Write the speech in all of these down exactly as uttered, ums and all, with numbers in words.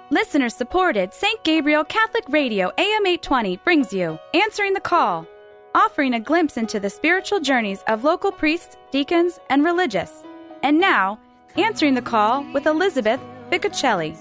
Listener-supported Saint Gabriel Catholic Radio A M eight twenty brings you Answering the Call, offering a glimpse into the spiritual journeys of local priests, deacons, and religious. And now, Answering the Call with Elizabeth Ficocelli.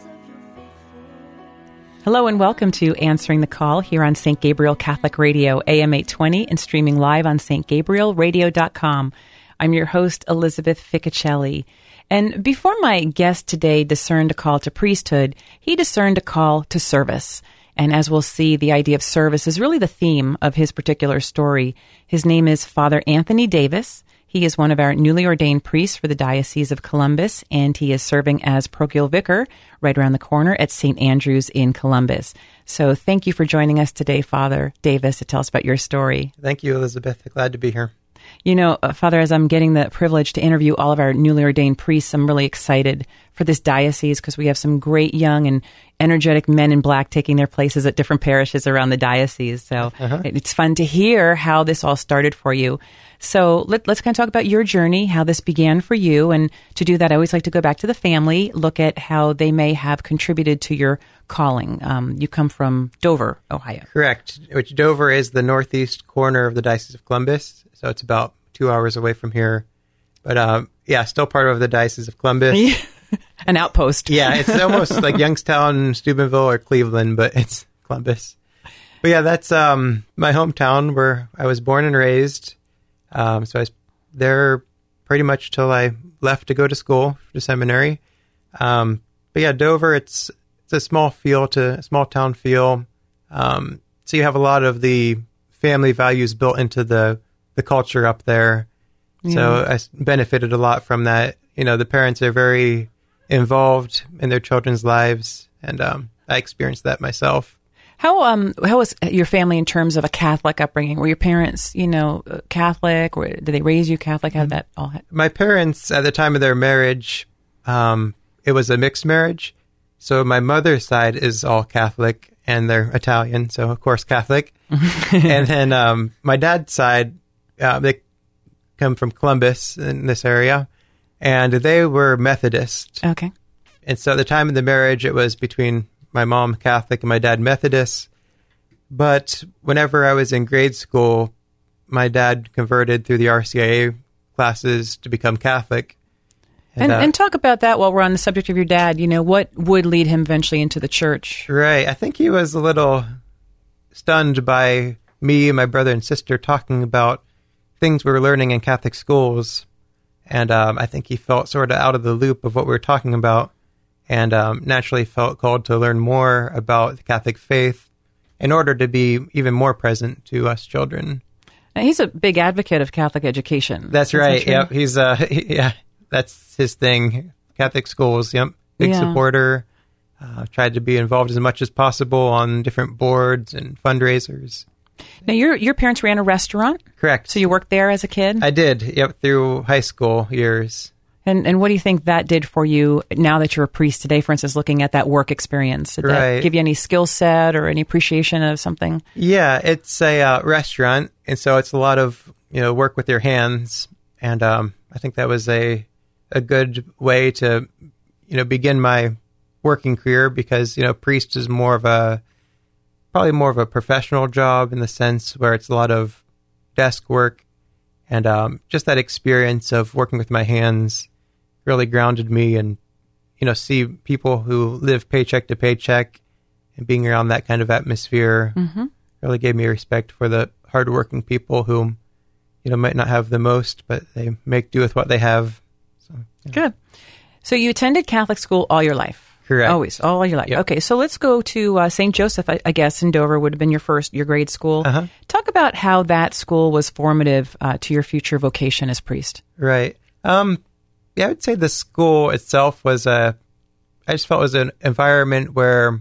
Hello and welcome to Answering the Call here on Saint Gabriel Catholic Radio A M eight twenty and streaming live on s t gabriel radio dot com. I'm your host, Elizabeth Ficocelli. And before my guest today discerned a call to priesthood, he discerned a call to service. And as we'll see, the idea of service is really the theme of his particular story. His name is Father Anthony Davis. He is one of our newly ordained priests for the Diocese of Columbus, and he is serving as parochial vicar right around the corner at Saint Andrew's in Columbus. So thank you for joining us today, Father Davis, to tell us about your story. Thank you, Elizabeth. Glad to be here. You know, uh, Father, as I'm getting the privilege to interview all of our newly ordained priests, I'm really excited for this diocese because we have some great young and energetic men in black taking their places at different parishes around the diocese. So uh-huh. it, it's fun to hear how this all started for you. So let, let's kind of talk about your journey, how this began for you. And to do that, I always like to go back to the family, look at how they may have contributed to your calling. Um, you come from Dover, Ohio. Correct, which Dover is the northeast corner of the Diocese of Columbus. So it's about two hours away from here. But um, yeah, still part of the Diocese of Columbus. An outpost. Yeah, it's almost like Youngstown, Steubenville, or Cleveland, but it's Columbus. But yeah, that's um, my hometown where I was born and raised. Um, so I was there pretty much till I left to go to school, to seminary. Um, but yeah, Dover, it's it's a small feel to a small town feel. Um, so you have a lot of the family values built into the the culture up there. Yeah. So I benefited a lot from that. You know, the parents are very involved in their children's lives, and um, I experienced that myself. How um how was your family in terms of a Catholic upbringing? Were your parents, you know, Catholic, or did they raise you Catholic? How did that all happen? My parents, at the time of their marriage, um, it was a mixed marriage. So my mother's side is all Catholic, and they're Italian, so of course Catholic. And then um, my dad's side, uh, they come from Columbus in this area, and they were Methodist. Okay. And so at the time of the marriage, it was between my mom Catholic and my dad Methodist. But whenever I was in grade school, my dad converted through the R C I A classes to become Catholic. And, and, uh, and talk about that while we're on the subject of your dad. You know, what would lead him eventually into the church? Right. I think he was a little stunned by me and my brother and sister talking about things we were learning in Catholic schools. And um, I think he felt sort of out of the loop of what we were talking about, and um, naturally felt called to learn more about the Catholic faith in order to be even more present to us children. Now, he's a big advocate of Catholic education. That's right. Yep. He's uh, he, yeah, that's his thing. Catholic schools. Yep. Big yeah. supporter. Uh, tried to be involved as much as possible on different boards and fundraisers. Now, your your parents ran a restaurant? Correct. So you worked there as a kid? I did. Yep. Through high school years. And and what do you think that did for you now that you're a priest today, for instance, looking at that work experience? Did right. that give you any skill set or any appreciation of something? Yeah, it's a uh, restaurant, and so it's a lot of, you know, work with your hands. And um, I think that was a a good way to, you know, begin my working career, because, you know, priest is more of a, probably more of a professional job in the sense where it's a lot of desk work. And um, just that experience of working with my hands really grounded me, and, you know, see people who live paycheck to paycheck and being around that kind of atmosphere mm-hmm. really gave me respect for the hardworking people who, you know, might not have the most, but they make do with what they have. So, yeah. Good. So you attended Catholic school all your life? Correct. Always, all your life. Yep. Okay, so let's go to uh, Saint Joseph, I, I guess, in Dover would have been your first, your grade school. Uh-huh. Talk about how that school was formative uh, to your future vocation as priest. Right. Um, yeah, I would say the school itself was a, I just felt it was an environment where,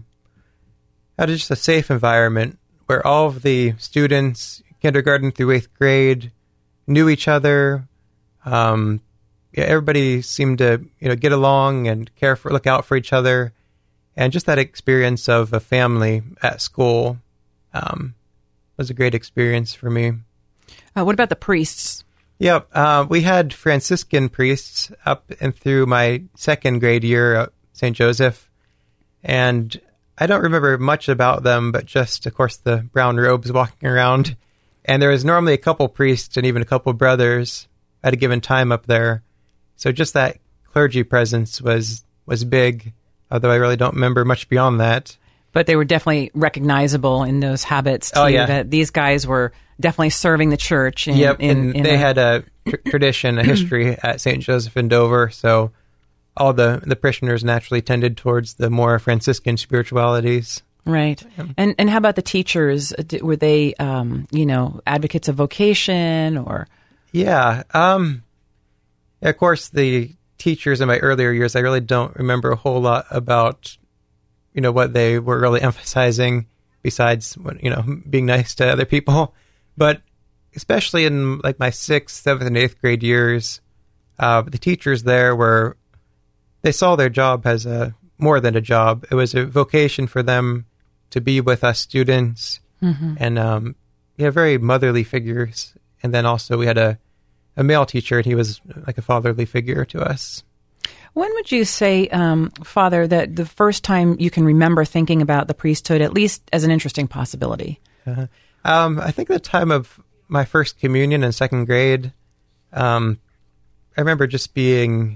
uh, just a safe environment where all of the students, kindergarten through eighth grade, knew each other. Um, yeah, everybody seemed to, you know, get along and care for, look out for each other, and just that experience of a family at school um, was a great experience for me. Uh, what about the priests? Yep, uh, we had Franciscan priests up and through my second grade year at Saint Joseph, And I don't remember much about them, but just, of course, the brown robes walking around. And there was normally a couple priests and even a couple brothers at a given time up there. So just that clergy presence was was big, although I really don't remember much beyond that. But they were definitely recognizable in those habits, too, oh, yeah. that these guys were definitely serving the church. In, yep, in, and in they a, had a tr- tradition, a history at Saint Joseph in Dover, so all the, the parishioners naturally tended towards the more Franciscan spiritualities. Right. Yeah. And and how about the teachers? D- Were they, um, you know, advocates of vocation or? Yeah. Um, of course, the teachers in my earlier years, I really don't remember a whole lot about, you know, what they were really emphasizing besides, you know, being nice to other people. But especially in like my sixth, seventh, and eighth grade years, uh, the teachers there were, they saw their job as a more than a job. It was a vocation for them to be with us students, mm-hmm. and um, yeah, very motherly figures. And then also we had a, a male teacher, and he was like a fatherly figure to us. When would you say, um, Father, that the first time you can remember thinking about the priesthood, at least as an interesting possibility? Uh, um, I think the time of my first communion in second grade, um, I remember just being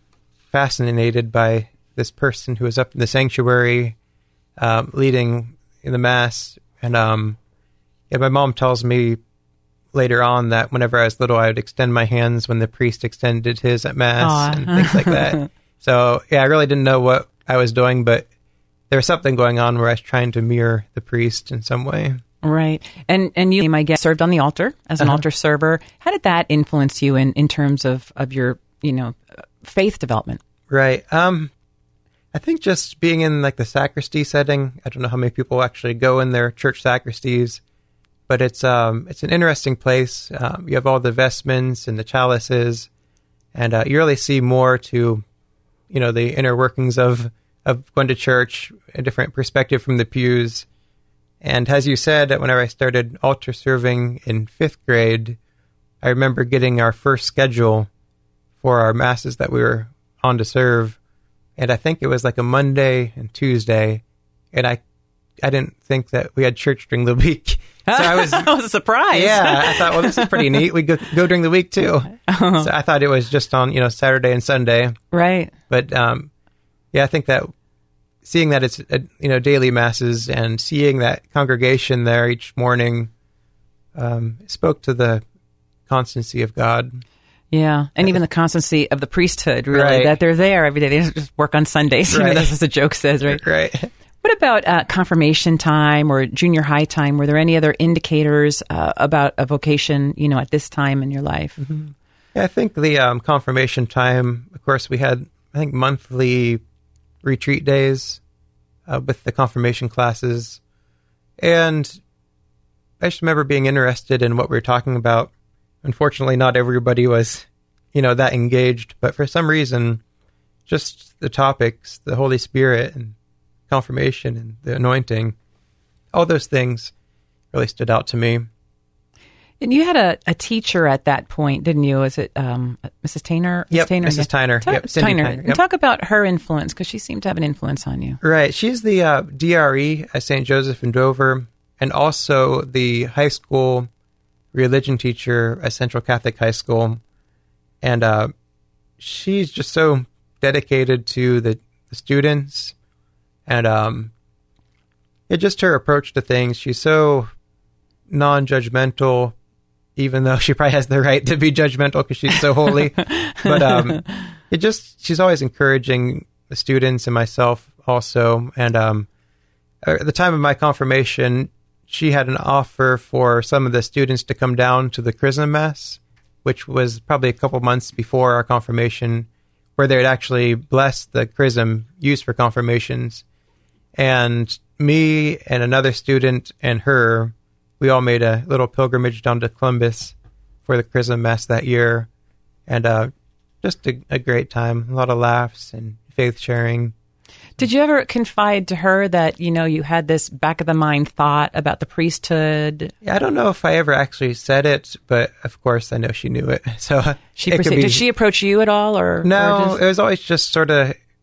fascinated by this person who was up in the sanctuary, um, leading in the Mass. And um, yeah, my mom tells me later on that whenever I was little, I would extend my hands when the priest extended his at Mass Aww. And things like that. So yeah, I really didn't know what I was doing, but there was something going on where I was trying to mirror the priest in some way. Right. And and you, my guest, served on the altar as an uh-huh. altar server. How did that influence you in, in terms of, of your, you know, faith development? Right. Um, I think just being in like the sacristy setting, I don't know how many people actually go in their church sacristies, but it's um it's an interesting place. Um, you have all the vestments and the chalices, and uh, you really see more to, you know, the inner workings of, of going to church, a different perspective from the pews. And as you said, whenever I started altar serving in fifth grade, I remember getting our first schedule for our masses that we were on to serve. And I think it was like a Monday and Tuesday. And I I didn't think that we had church during the week. So I was, that was a surprise. Yeah, I thought, well, this is pretty neat. We go, go during the week too. Oh. So I thought it was just on, you know, Saturday and Sunday. Right. But um, yeah, I think that seeing that it's, uh, you know, daily masses and seeing that congregation there each morning um, spoke to the constancy of God. Yeah, and even the constancy of the priesthood, really, right. that they're there every day. They don't just work on Sundays. Right. You know, that's what the joke says, right? Right. What about uh, confirmation time or junior high time? Were there any other indicators uh, about a vocation, you know, at this time in your life? Mm-hmm. Yeah, I think the um, confirmation time, of course, we had, I think, monthly retreat days uh, with the confirmation classes. And I just remember being interested in what we were talking about. Unfortunately, not everybody was, you know, that engaged. But for some reason, just the topics, the Holy Spirit and confirmation and the anointing, all those things really stood out to me. And you had a, a teacher at that point, didn't you? Was it um, Missus Tainer? Yep, Tainer? Missus Yeah. Tainer. Ta- yep, Cindy Tainer. Tainer. And Yep. talk about her influence, because she seemed to have an influence on you. Right. She's the uh, D R E at Saint Joseph in Dover, and also the high school religion teacher at Central Catholic High School. And uh, she's just so dedicated to the, the students. And um, it just her approach to things. She's so non-judgmental, even though she probably has the right to be judgmental because she's so holy. But um, it just, she's always encouraging the students and myself also. And um, at the time of my confirmation, she had an offer for some of the students to come down to the Chrism Mass, which was probably a couple months before our confirmation, where they would actually bless the chrism used for confirmations. And me and another student and her, we all made a little pilgrimage down to Columbus for the Chrism Mass that year. And uh, just a, a great time, a lot of laughs and faith sharing. Did you ever confide to her that, you know, you had this back of the mind thought about the priesthood? Yeah, I don't know if I ever actually said it, but of course I know she knew it. So she it perce- could be, did she approach you at all, or no? or just... It was always just sort of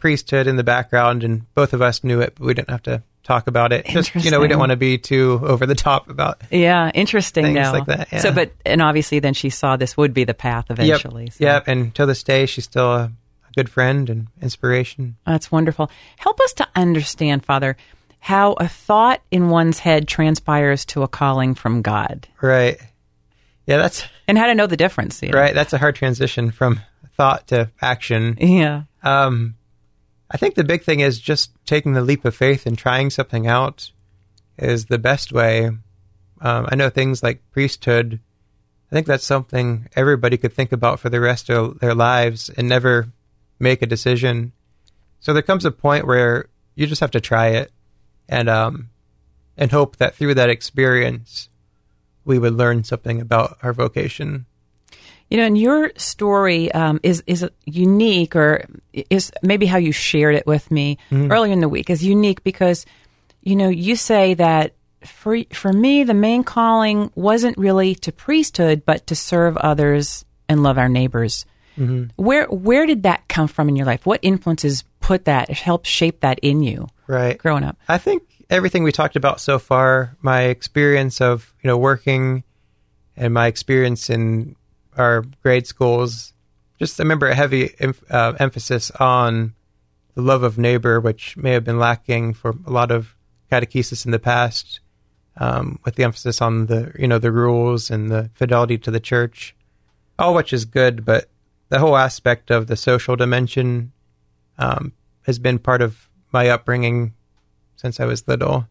priesthood in the background, and both of us knew it, but we didn't have to talk about it. Just, you know, we didn't want to be too over the top about yeah, interesting things now. like that. Yeah. So, but and obviously, then she saw this would be the path eventually. Yep. So. Yep. And to this day, she's still a, a good friend and inspiration. That's wonderful. Help us to understand, Father, how a thought in one's head transpires to a calling from God. Right. Yeah, that's and how to know the difference. You know? Right. That's a hard transition from thought to action. Yeah. Um, I think the big thing is just taking the leap of faith and trying something out is the best way. Um, I know things like priesthood. I think that's something everybody could think about for the rest of their lives and never make a decision. So there comes a point where you just have to try it and um, and hope that through that experience we would learn something about our vocation. You know, and your story um, is is unique, or is maybe how you shared it with me mm-hmm. earlier in the week is unique because, you know, you say that for for me, the main calling wasn't really to priesthood, but to serve others and love our neighbors. Mm-hmm. Where where did that come from in your life? What influences put that, helped shape that in you? Right, growing up. I think everything we talked about so far, my experience of you know working, and my experience in our grade schools, just I remember a heavy uh, emphasis on the love of neighbor, which may have been lacking for a lot of catechesis in the past, um, with the emphasis on the you know the rules and the fidelity to the church, all which is good, but the whole aspect of the social dimension um, has been part of my upbringing since I was little,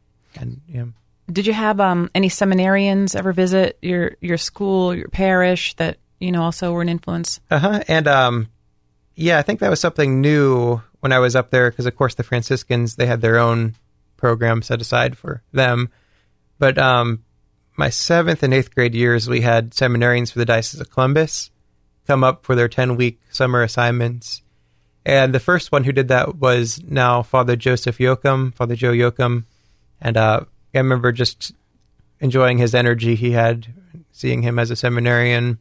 and you know. Did you have um, any seminarians ever visit your, your school, your parish that, you know, also were an influence? Uh-huh. And, um, yeah, I think that was something new when I was up there because, of course, the Franciscans, they had their own program set aside for them. But um, my seventh and eighth grade years, we had seminarians for the Diocese of Columbus come up for their ten-week summer assignments. And the first one who did that was now Father Joseph Yoakum, Father Joe Yoakum. And, uh, I remember just enjoying his energy he had, seeing him as a seminarian.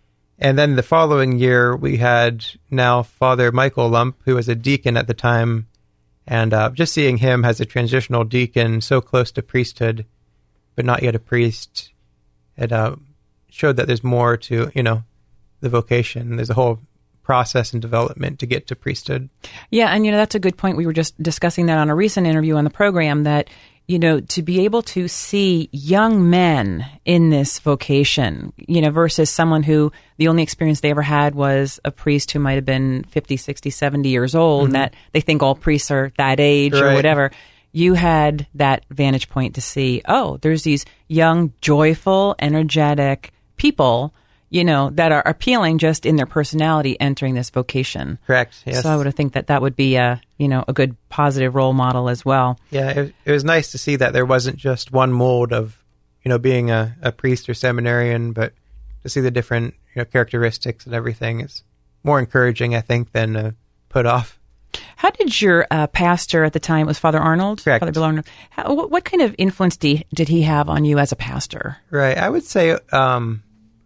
And then the following year, we had now Father Michael Lump, who was a deacon at the time. And uh, just seeing him as a transitional deacon, so close to priesthood, but not yet a priest, it uh, showed that there's more to, you know, the vocation. There's a whole process and development to get to priesthood. Yeah, and, you know, that's a good point. We were just discussing that on a recent interview on the program that, you know, to be able to see young men in this vocation, you know, versus someone who the only experience they ever had was a priest who might have been fifty, sixty, seventy years old, mm-hmm. and that they think all priests are that age right. or whatever. You had that vantage point to see, oh, there's these young, joyful, energetic people, you know, that are appealing just in their personality entering this vocation. Correct, yes. So I would think that that would be a, you know, a good positive role model as well. Yeah, it, it was nice to see that there wasn't just one mold of, you know, being a, a priest or seminarian, but to see the different, you know, characteristics and everything is more encouraging, I think, than uh, put off. How did your uh, pastor at the time, it was Father Arnold? Correct. Father Bill Arnold. How, what, what kind of influence did he, did he have on you as a pastor? Right, I would say... Um,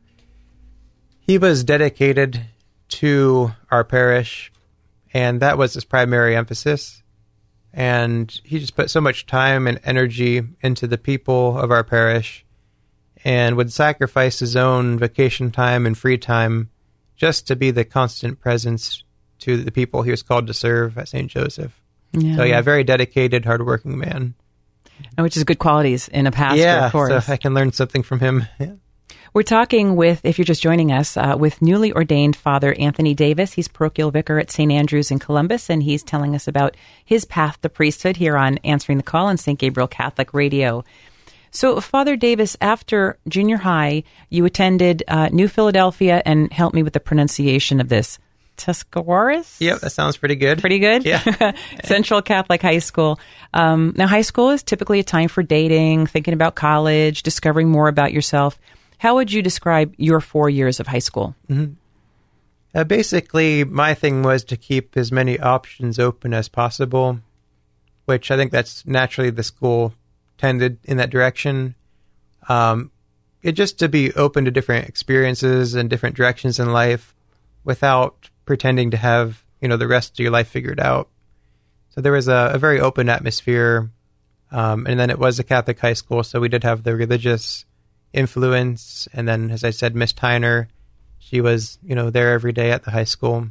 He was dedicated to our parish, and that was his primary emphasis. And he just put so much time and energy into the people of our parish and would sacrifice his own vacation time and free time just to be the constant presence to the people he was called to serve at Saint Joseph. Yeah. So, yeah, very dedicated, hardworking man. Which is good qualities in a pastor, yeah, of course. So I can learn something from him. Yeah. We're talking with, if you're just joining us, uh, with newly ordained Father Anthony Davis. He's parochial vicar at Saint Andrew's in Columbus, and he's telling us about his path to priesthood here on Answering the Call on Saint Gabriel Catholic Radio. So, Father Davis, after junior high, you attended uh, New Philadelphia, and help me with the pronunciation of this. Tuscarawas? Yep, that sounds pretty good. Pretty good? Yeah. Central Catholic High School. Um, now, high school is typically a time for dating, thinking about college, discovering more about yourself. How would you describe your four years of high school? Mm-hmm. Uh, basically, my thing was to keep as many options open as possible, which I think that's naturally the school tended in that direction. Um, it just to be open to different experiences and different directions in life without pretending to have, you know, the rest of your life figured out. So there was a, a very open atmosphere. Um, and then it was a Catholic high school, so we did have the religious influence. And then, as I said, Miss Tyner, she was, you know, there every day at the high school.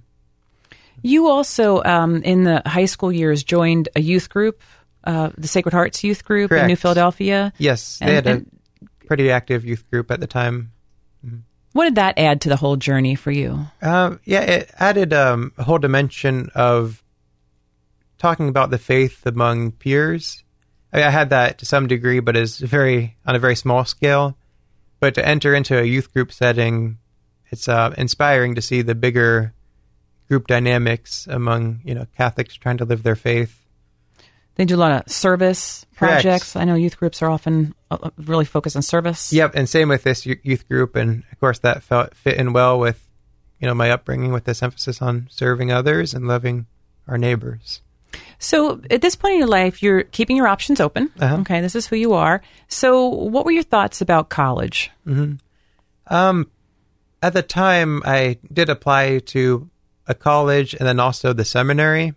You also, um, in the high school years, joined a youth group, uh, the Sacred Hearts youth group Correct. in New Philadelphia. Yes, they and, had a and pretty active youth group at the time. Mm-hmm. What did that add to the whole journey for you? Uh, yeah, it added um, a whole dimension of talking about the faith among peers. I, mean, I had that to some degree, but is very on a very small scale. But to enter into a youth group setting, it's uh, inspiring to see the bigger group dynamics among, you know, Catholics trying to live their faith. They do a lot of service Correct. projects. I know youth groups are often uh, really focused on service. Yep, and same with this youth group, and of course that felt fit in well with, you know, my upbringing with this emphasis on serving others and loving our neighbors. So at this point in your life, you're keeping your options open. Uh-huh. Okay, this is who you are. So what were your thoughts about college? Mm-hmm. Um, at the time, I did apply to a college and then also the seminary,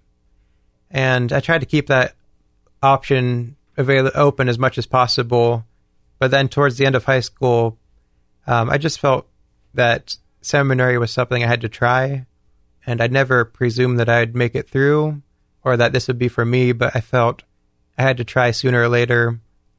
and I tried to keep that option avail- open as much as possible. But then towards the end of high school, um, I just felt that seminary was something I had to try, and I'd never presumed that I'd make it through or that this would be for me, but I felt I had to try sooner or later.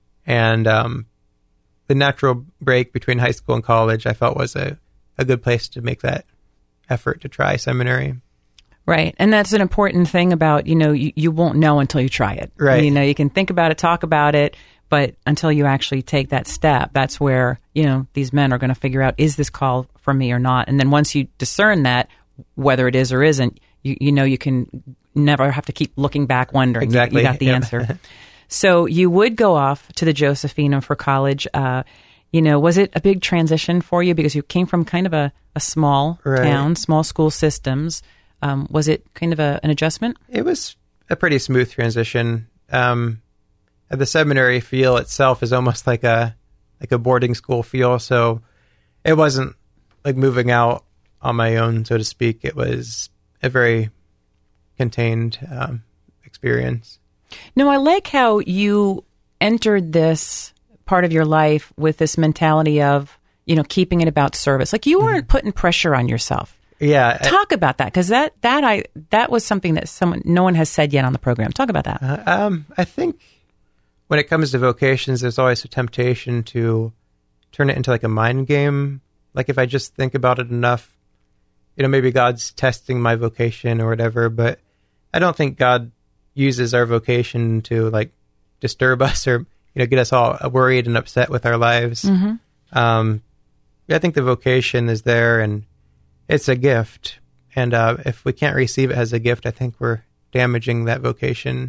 And um, the natural break between high school and college, I felt was a, a good place to make that effort to try seminary. Right. And that's an important thing about, you know, you, you won't know until you try it. Right. You know, you can think about it, talk about it, but until you actually take that step, that's where, you know, these men are going to figure out, is this call for me or not? And then once you discern that, whether it is or isn't, you, you know, you can never have to keep looking back wondering. Exactly. You, you got the Yep. answer. So you would go off to the Josephinum for college. Uh, you know, was it a big transition for you because you came from kind of a, a small Right. town, small school systems? Um, was it kind of a, an adjustment? It was a pretty smooth transition. Um, the seminary feel itself is almost like a like a boarding school feel, so it wasn't like moving out on my own, so to speak. It was a very contained um, experience. No, I like how you entered this part of your life with this mentality of, you know, keeping it about service. Like you weren't putting pressure on yourself. Yeah. Talk about that, because that that I that was something that someone no one has said yet on the program. Talk about that. Uh, um, I think when it comes to vocations, there's always a temptation to turn it into like a mind game. Like if I just think about it enough, you know, maybe God's testing my vocation or whatever. But I don't think God uses our vocation to like disturb us or, you know, get us all worried and upset with our lives. Mm-hmm. Um, I think the vocation is there and it's a gift. And uh, if we can't receive it as a gift, I think we're damaging that vocation.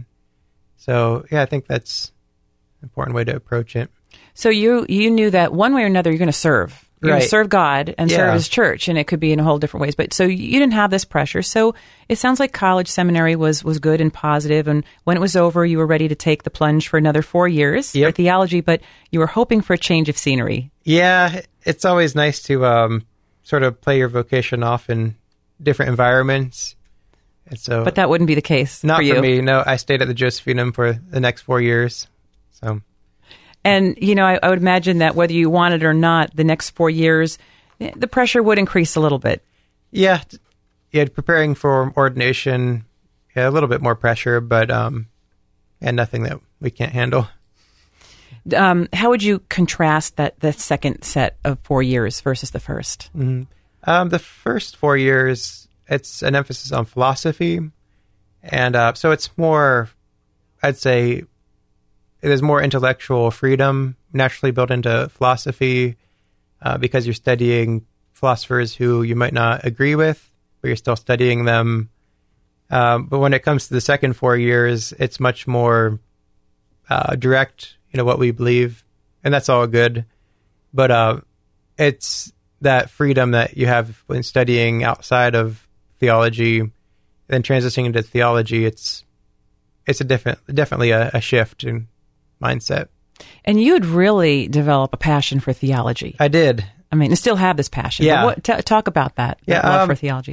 So, yeah, I think that's an important way to approach it. So you you knew that one way or another you're going to serve. You're going Right. to serve God and serve Yeah. His church, and it could be in a whole different ways. But so you didn't have this pressure. So it sounds like college seminary was was good and positive. And when it was over, you were ready to take the plunge for another four years Yep. for theology. But you were hoping for a change of scenery. Yeah, it's always nice to um, sort of play your vocation off in different environments. And so, But that wouldn't be the case not for you. for me. No, I stayed at the Josephinum for the next four years. So, And you know, I, I would imagine that whether you wanted it or not, the next four years, eh, the pressure would increase a little bit. yeah, t- yeah, preparing for ordination, yeah, a little bit more pressure, but um, yeah, nothing that we can't handle. Um, how would you contrast that the second set of four years versus the first? Mm-hmm. Um, the first four years, it's an emphasis on philosophy, and uh, so it's more, I'd say, there's more intellectual freedom naturally built into philosophy uh, because you're studying philosophers who you might not agree with, but you're still studying them. Um, but when it comes to the second four years, it's much more uh, direct, you know, what we believe, and that's all good. But uh, it's that freedom that you have when studying outside of theology, then transitioning into theology. It's it's a different, definitely a, a shift in mindset. And you'd really develop a passion for theology. I did. I mean, you still have this passion. Yeah. But what, t- talk about that, that Yeah, love um, for theology.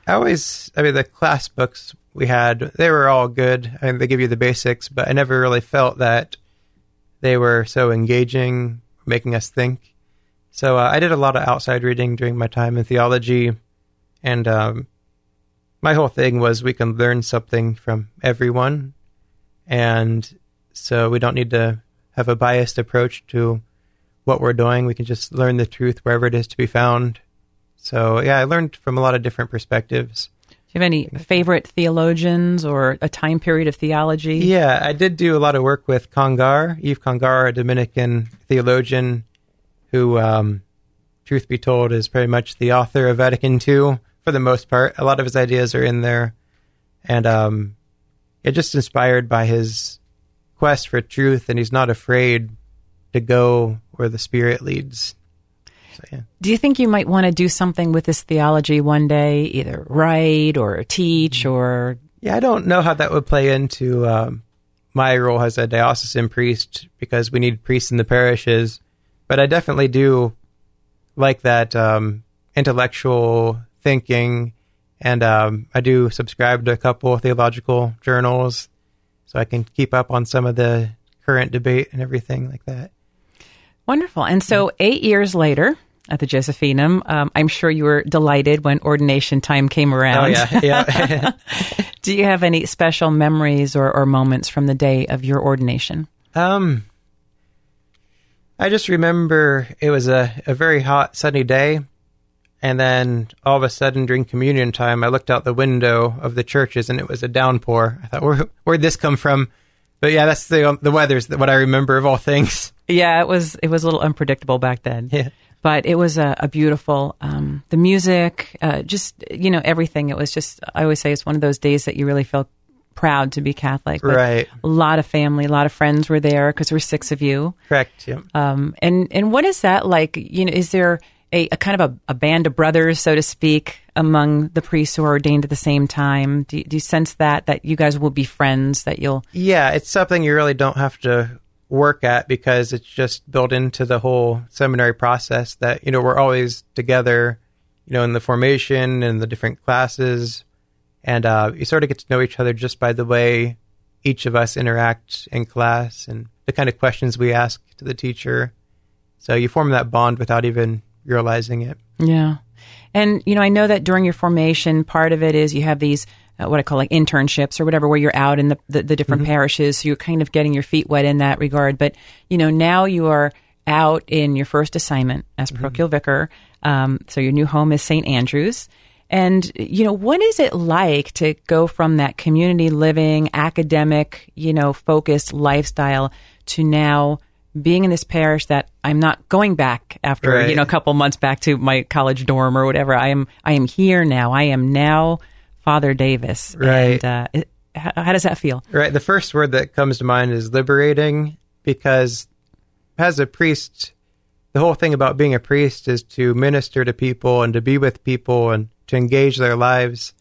I always, I mean, the class books we had, they were all good. I mean, they give you the basics, but I never really felt that they were so engaging, making us think. So uh, I did a lot of outside reading during my time in theology, and um, my whole thing was we can learn something from everyone, and so we don't need to have a biased approach to what we're doing. We can just learn the truth wherever it is to be found. So, yeah, I learned from a lot of different perspectives. Do you have any favorite theologians or a time period of theology? Yeah, I did do a lot of work with Congar, Yves Congar, a Dominican theologian who, um, truth be told, is pretty much the author of Vatican Two for the most part. A lot of his ideas are in there. And um, it just inspired by his quest for truth, and he's not afraid to go where the Spirit leads. So, yeah. Do you think you might want to do something with this theology one day, either write or teach or... Yeah, I don't know how that would play into um, my role as a diocesan priest, because we need priests in the parishes. But I definitely do like that um, intellectual thinking, and um, I do subscribe to a couple of theological journals, so I can keep up on some of the current debate and everything like that. Wonderful. And so eight years later at the Josephinum, um, I'm sure you were delighted when ordination time came around. Oh, yeah. yeah. Do you have any special memories or, or moments from the day of your ordination? Um, I just remember it was a, a very hot, sunny day. And then all of a sudden during communion time, I looked out the window of the churches and it was a downpour. I thought, Where, where'd this come from? But yeah, that's the the weather's what I remember of all things. Yeah, it was it was a little unpredictable back then. Yeah. But it was a, a beautiful, um, the music, uh, just, you know, everything. It was just, I always say it's one of those days that you really feel proud to be Catholic. But right. A lot of family, a lot of friends were there because there were six of you. Correct, yeah. Um, and, and what is that like? You know, is there a, a kind of a, a band of brothers, so to speak, among the priests who are ordained at the same time? Do, do you sense that, that you guys will be friends, that you'll... Yeah, it's something you really don't have to work at because it's just built into the whole seminary process that, you know, we're always together, you know, in the formation and the different classes. And uh, you sort of get to know each other just by the way each of us interact in class and the kind of questions we ask to the teacher. So you form that bond without even realizing it. Yeah. And, you know, I know that during your formation, part of it is you have these, uh, what I call like internships or whatever, where you're out in the, the, the different mm-hmm. parishes. So you're kind of getting your feet wet in that regard. But, you know, now you are out in your first assignment as parochial mm-hmm. vicar. Um, so your new home is Saint Andrew's. And, you know, what is it like to go from that community living, academic, you know, focused lifestyle to now being in this parish that I'm not going back after, right. you know, a couple months back to my college dorm or whatever. I am, I am here now. I am now Father Davis. Right. And, uh, it, how, how does that feel? Right. The first word that comes to mind is liberating, because as a priest, the whole thing about being a priest is to minister to people and to be with people and to engage their lives.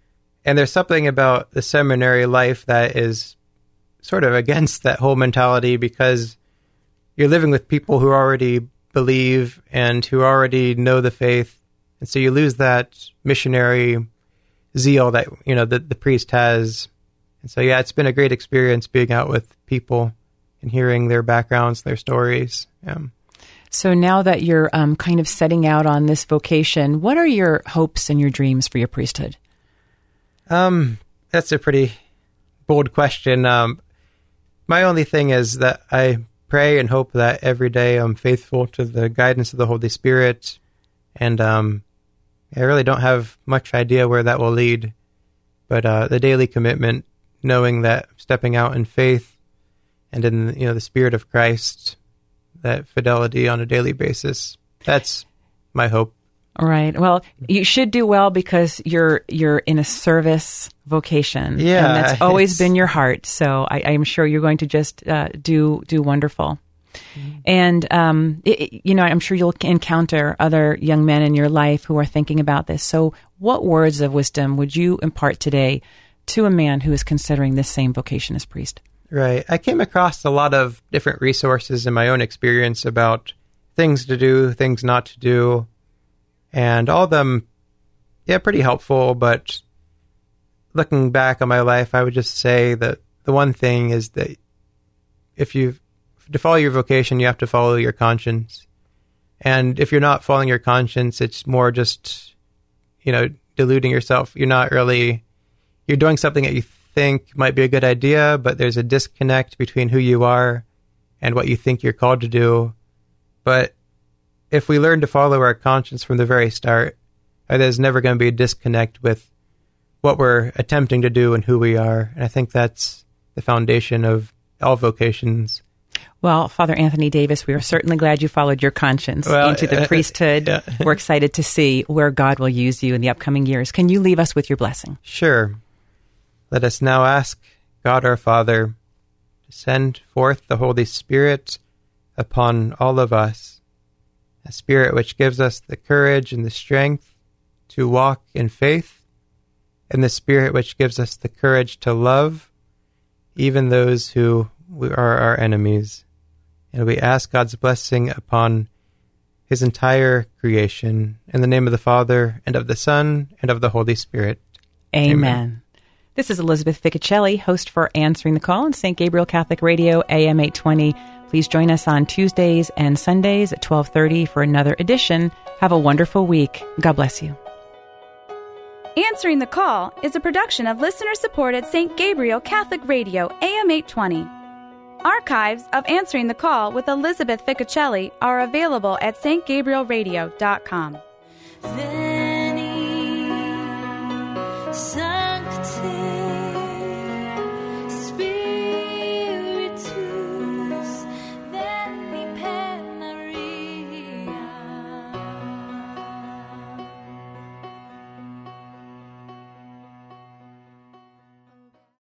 And there's something about the seminary life that is sort of against that whole mentality, because you're living with people who already believe and who already know the faith. And so you lose that missionary zeal that, you know, that the priest has. And so, yeah, it's been a great experience being out with people and hearing their backgrounds, their stories. Yeah. So now that you're um, kind of setting out on this vocation, what are your hopes and your dreams for your priesthood? Um, that's a pretty bold question. Um, my only thing is that I pray and hope that every day I'm faithful to the guidance of the Holy Spirit. And um, I really don't have much idea where that will lead. But uh, the daily commitment, knowing that stepping out in faith and in, you know, the Spirit of Christ, that fidelity on a daily basis, that's my hope. All right. Well, you should do well because you're you're in a service vocation. Yeah. And that's always been your heart. So I, I'm sure you're going to just uh, do do wonderful. Mm-hmm. And, um, it, you know, I'm sure you'll encounter other young men in your life who are thinking about this. So what words of wisdom would you impart today to a man who is considering this same vocation as priest? Right. I came across a lot of different resources in my own experience about things to do, things not to do. And all of them yeah, pretty helpful. But looking back on my life, I would just say that the one thing is that if you to follow your vocation, you have to follow your conscience. And if you're not following your conscience, it's more just, you know, deluding yourself. You're not really, you're doing something that you think might be a good idea, but there's a disconnect between who you are and what you think you're called to do. But if we learn to follow our conscience from the very start, there's never going to be a disconnect with what we're attempting to do and who we are. And I think that's the foundation of all vocations. Well, Father Anthony Davis, we are certainly glad you followed your conscience well, into the priesthood. Yeah. We're excited to see where God will use you in the upcoming years. Can you leave us with your blessing? Sure. Let us now ask God our Father to send forth the Holy Spirit upon all of us, a Spirit which gives us the courage and the strength to walk in faith, and the Spirit which gives us the courage to love even those who are our enemies. And we ask God's blessing upon his entire creation. In the name of the Father, and of the Son, and of the Holy Spirit. Amen. Amen. This is Elizabeth Ficocelli, host for Answering the Call on Saint Gabriel Catholic Radio, A M eight twenty. Please join us on Tuesdays and Sundays at twelve thirty for another edition. Have a wonderful week. God bless you. Answering the Call is a production of listener-supported Saint Gabriel Catholic Radio, A M eight twenty. Archives of Answering the Call with Elizabeth Ficocelli are available at s t gabriel radio dot com. Veni,